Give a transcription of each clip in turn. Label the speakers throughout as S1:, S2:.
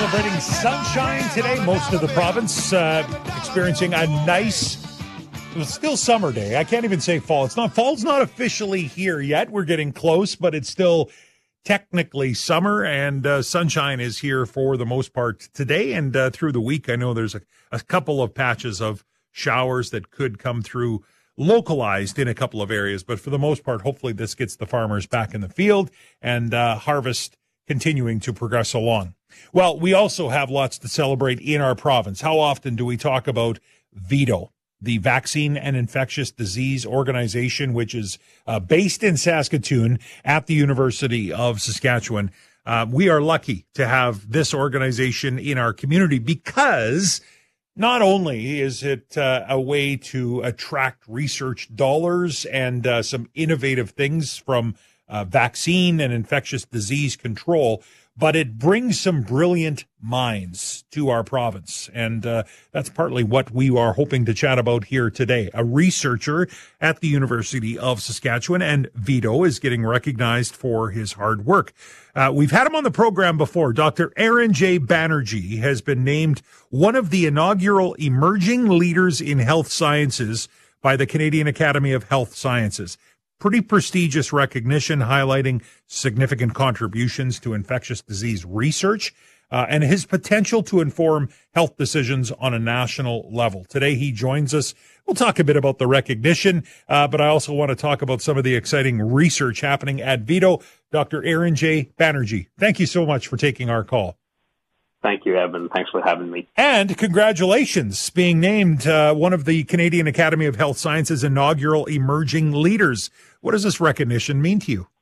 S1: celebrating sunshine today. Most of the province experiencing a nice, still summer day. I can't even say fall. Fall's not officially here yet. We're getting close, but it's still technically summer, and sunshine is here for the most part today and through the week. I know there's a couple of patches of showers that could come through localized in a couple of areas, but for the most part, hopefully this gets the farmers back in the field and harvest continuing to progress along. Well, we also have lots to celebrate in our province. How often do we talk about VIDO, the Vaccine and Infectious Disease Organization, which is based in Saskatoon at the University of Saskatchewan? We are lucky to have this organization in our community because not only is it a way to attract research dollars and some innovative things from vaccine and infectious disease control, but it brings some brilliant minds to our province. And that's partly what we are hoping to chat about here today. A researcher at the University of Saskatchewan, and VIDO is getting recognized for his hard work. We've had him on the program before. Dr. Aaron J. Banerjee has been named one of the inaugural emerging leaders in health sciences by the Canadian Academy of Health Sciences. Pretty prestigious recognition highlighting significant contributions to infectious disease research and his potential to inform health decisions on a national level. Today he joins us. We'll talk a bit about the recognition, but I also want to talk about some of the exciting research happening at VIDO. Dr. Aaron J. Banerjee, thank you so much for taking our call.
S2: Thank you, Evan. Thanks for having me.
S1: And congratulations being named one of the Canadian Academy of Health Sciences inaugural emerging leaders. What does this recognition mean to you?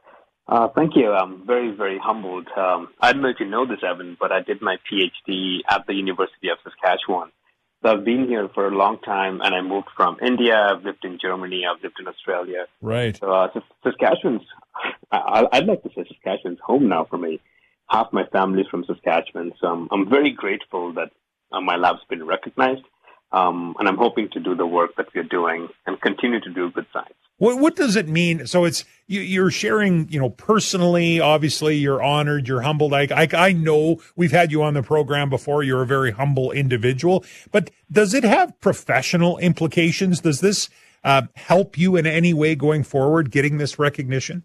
S2: Thank you. I'm very, very humbled. I don't know if you know this, Evan, but I did my PhD at the University of Saskatchewan. So I've been here for a long time, and I moved from India. I've lived in Germany. I've lived in Australia.
S1: Right.
S2: So Saskatchewan's, I'd like to say Saskatchewan's home now for me. Half my family is from Saskatchewan, so I'm very grateful that my lab's been recognized, and I'm hoping to do the work that we're doing and continue to do good science.
S1: What does it mean? So it's you're sharing, personally. Obviously, you're honored, you're humbled. I know we've had you on the program before. You're a very humble individual, but does it have professional implications? Does this help you in any way going forward, getting this recognition?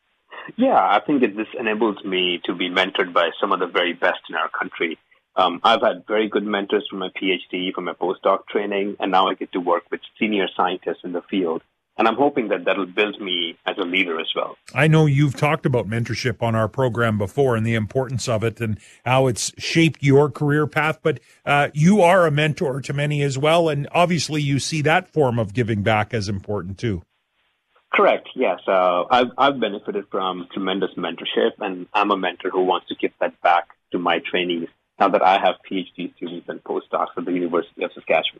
S2: Yeah, I think this enables me to be mentored by some of the very best in our country. I've had very good mentors from my PhD, from my postdoc training, and now I get to work with senior scientists in the field. And I'm hoping that that'll build me as a leader as well.
S1: I know you've talked about mentorship on our program before and the importance of it and how it's shaped your career path, but you are a mentor to many as well, and obviously you see that form of giving back as important too.
S2: Correct, yes. I've benefited from tremendous mentorship, and I'm a mentor who wants to give that back to my trainees now that I have PhD students and postdocs at the University of Saskatchewan.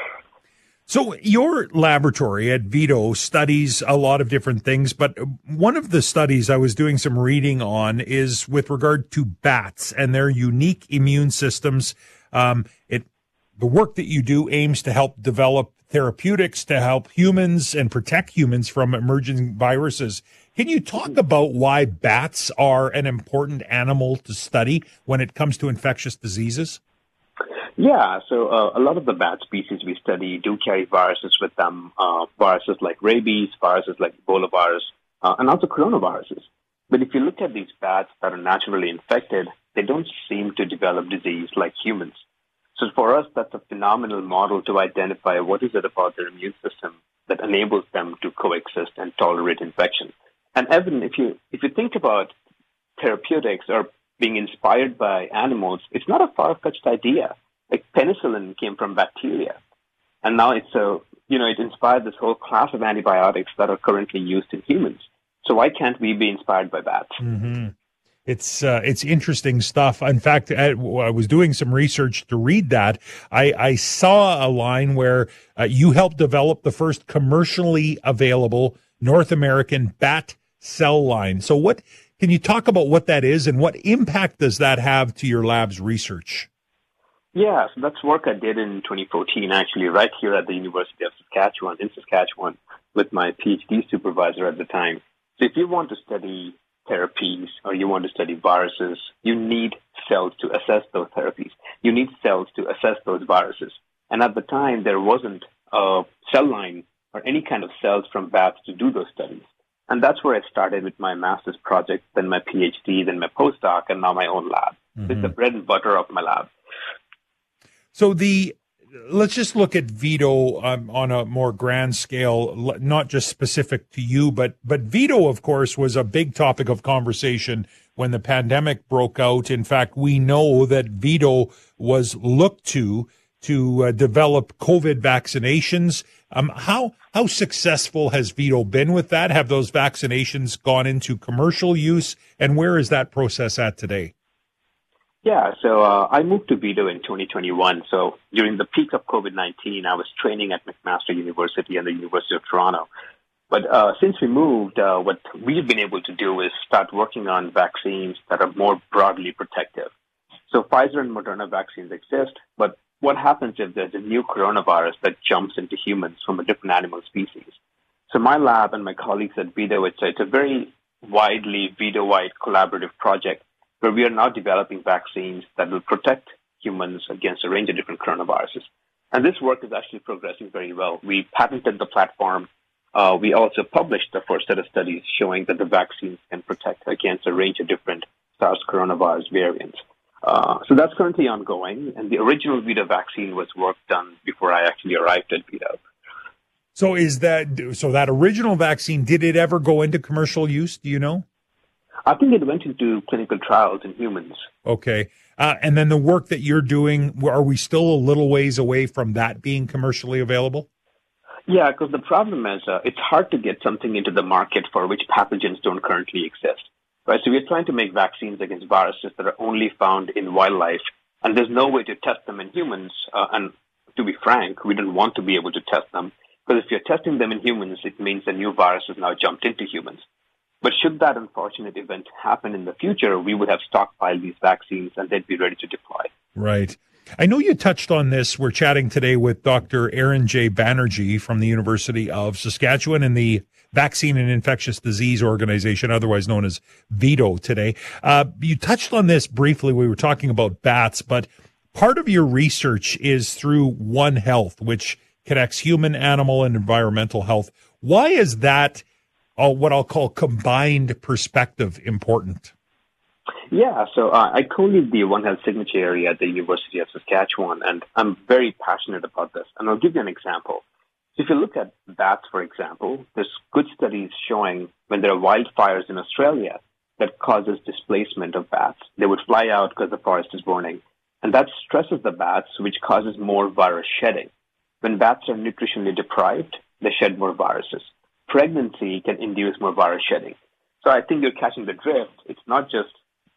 S1: So your laboratory at VIDO studies a lot of different things, but one of the studies I was doing some reading on is with regard to bats and their unique immune systems. The work that you do aims to help develop therapeutics to help humans and protect humans from emerging viruses. Can you talk about why bats are an important animal to study when it comes to infectious diseases?
S2: Yeah, so a lot of the bat species we study do carry viruses with them, viruses like rabies, viruses like Ebola virus, and also coronaviruses. But if you look at these bats that are naturally infected, they don't seem to develop disease like humans. So for us, that's a phenomenal model to identify what is it about their immune system that enables them to coexist and tolerate infection. And Evan, if you think about therapeutics or being inspired by animals, it's not a far-fetched idea. Like penicillin came from bacteria, and now it inspired this whole class of antibiotics that are currently used in humans. So why can't we be inspired by bats?
S1: Mm-hmm. It's interesting stuff. In fact, I was doing some research to read that. I saw a line where you helped develop the first commercially available North American bat cell line. So can you talk about what that is and what impact does that have to your lab's research?
S2: Yeah, so that's work I did in 2014, actually, right here at the University of Saskatchewan, with my PhD supervisor at the time. So if you want to study therapies or you want to study viruses, you need cells to assess those therapies. You need cells to assess those viruses. And at the time, there wasn't a cell line or any kind of cells from bats to do those studies. And that's where I started with my master's project, then my PhD, then my postdoc, and now my own lab. Mm-hmm. It's the bread and butter of my lab.
S1: So let's just look at Vito on a more grand scale, not just specific to you, but Vito, of course, was a big topic of conversation when the pandemic broke out. In fact, we know that Vito was looked to develop COVID vaccinations. How successful has Vito been with that? Have those vaccinations gone into commercial use? And where is that process at today?
S2: Yeah, so I moved to Vito in 2021. So during the peak of COVID-19, I was training at McMaster University and the University of Toronto. But since we moved, what we've been able to do is start working on vaccines that are more broadly protective. So Pfizer and Moderna vaccines exist, but what happens if there's a new coronavirus that jumps into humans from a different animal species? So my lab and my colleagues at Vito, it's a very widely Vito-wide collaborative project where we are now developing vaccines that will protect humans against a range of different coronaviruses. And this work is actually progressing very well. We patented the platform. We also published the first set of studies showing that the vaccines can protect against a range of different SARS coronavirus variants. So that's currently ongoing, and the original Vito vaccine was work done before I actually arrived at Vito.
S1: So that original vaccine, did it ever go into commercial use? Do you know?
S2: I think it went into clinical trials in humans.
S1: Okay. And then the work that you're doing, are we still a little ways away from that being commercially available?
S2: Yeah, because the problem is it's hard to get something into the market for which pathogens don't currently exist. Right, so we're trying to make vaccines against viruses that are only found in wildlife, and there's no way to test them in humans. And to be frank, we don't want to be able to test them, because if you're testing them in humans, it means a new virus has now jumped into humans. But should that unfortunate event happen in the future, we would have stockpiled these vaccines, and they'd be ready to deploy.
S1: Right. I know you touched on this. We're chatting today with Dr. Aaron J. Banerjee from the University of Saskatchewan and the Vaccine and Infectious Disease Organization, otherwise known as Vito today. You touched on this briefly. We were talking about bats, but part of your research is through One Health, which connects human, animal, and environmental health. Why is that what I'll call combined perspective important?
S2: Yeah, so I co-lead the One Health signature area at the University of Saskatchewan, and I'm very passionate about this. And I'll give you an example. If you look at bats, for example, there's good studies showing when there are wildfires in Australia that causes displacement of bats. They would fly out because the forest is burning. And that stresses the bats, which causes more virus shedding. When bats are nutritionally deprived, they shed more viruses. Pregnancy can induce more virus shedding. So I think you're catching the drift. It's not just,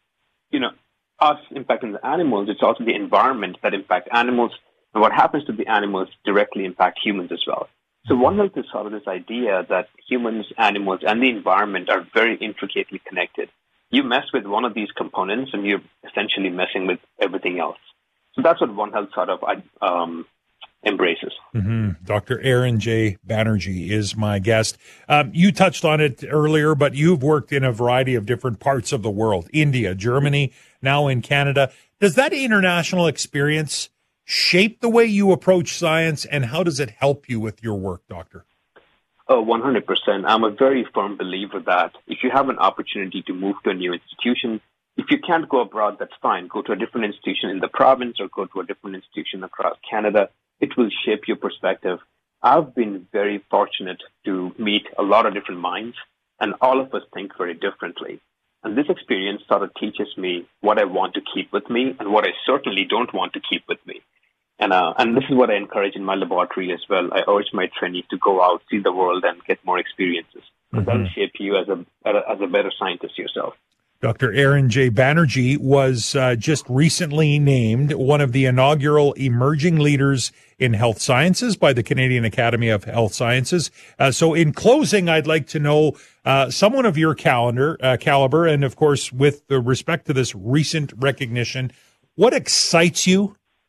S2: us impacting the animals. It's also the environment that impacts animals. And what happens to the animals directly impact humans as well. So One Health is sort of this idea that humans, animals, and the environment are very intricately connected. You mess with one of these components, and you're essentially messing with everything else. So that's what One Health sort of embraces.
S1: Mm-hmm. Dr. Aaron J. Banerjee is my guest. You touched on it earlier, but you've worked in a variety of different parts of the world, India, Germany, now in Canada. Does that international experience shape the way you approach science, and how does it help you with your work, Doctor?
S2: Oh, 100%. I'm a very firm believer that if you have an opportunity to move to a new institution, if you can't go abroad, that's fine. Go to a different institution in the province or go to a different institution across Canada. It will shape your perspective. I've been very fortunate to meet a lot of different minds, and all of us think very differently. And this experience sort of teaches me what I want to keep with me and what I certainly don't want to keep with me. And this is what I encourage in my laboratory as well. I urge my trainees to go out, see the world, and get more experiences. Because that will shape you as a better scientist yourself.
S1: Dr. Aaron J. Banerjee was just recently named one of the inaugural Emerging Leaders in Health Sciences by the Canadian Academy of Health Sciences. So in closing, I'd like to know someone of your caliber, and of course, with respect to this recent recognition, what excites you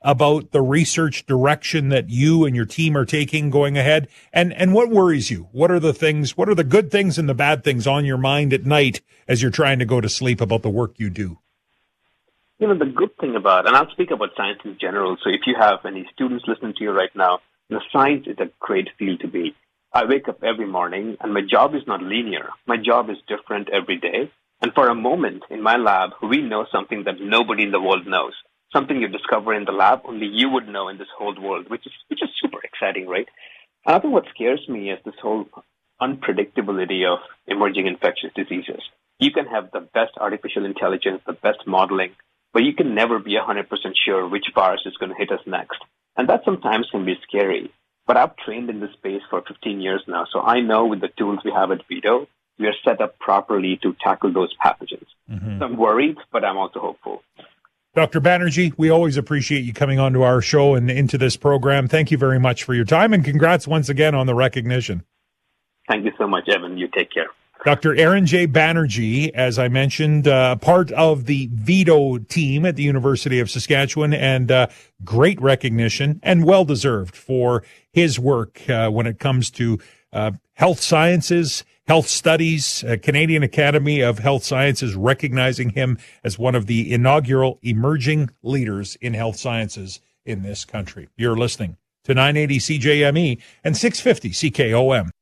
S1: about the research direction that you and your team are taking going ahead? And what worries you? What are the good things and the bad things on your mind at night as you're trying to go to sleep about the work you do?
S2: The good thing about, and I'll speak about science in general, so if you have any students listening to you right now, science is a great field to be. I wake up every morning, and my job is not linear. My job is different every day. And for a moment in my lab, we know something that nobody in the world knows. Something you discover in the lab, only you would know in this whole world, which is super exciting, right? And I think what scares me is this whole unpredictability of emerging infectious diseases. You can have the best artificial intelligence, the best modeling, but you can never be 100% sure which virus is going to hit us next. And that sometimes can be scary. But I've trained in this space for 15 years now, so I know with the tools we have at Vito, we are set up properly to tackle those pathogens. So I'm worried, but I'm also hopeful.
S1: Dr. Banerjee, we always appreciate you coming onto our show and into this program. Thank you very much for your time, and congrats once again on the recognition.
S2: Thank you so much, Evan. You take care.
S1: Dr. Aaron J. Banerjee, as I mentioned, part of the Vito team at the University of Saskatchewan, and great recognition and well-deserved for his work when it comes to health sciences, health studies. Canadian Academy of Health Sciences recognizing him as one of the inaugural emerging leaders in health sciences in this country. You're listening to 980 CJME and 650 CKOM.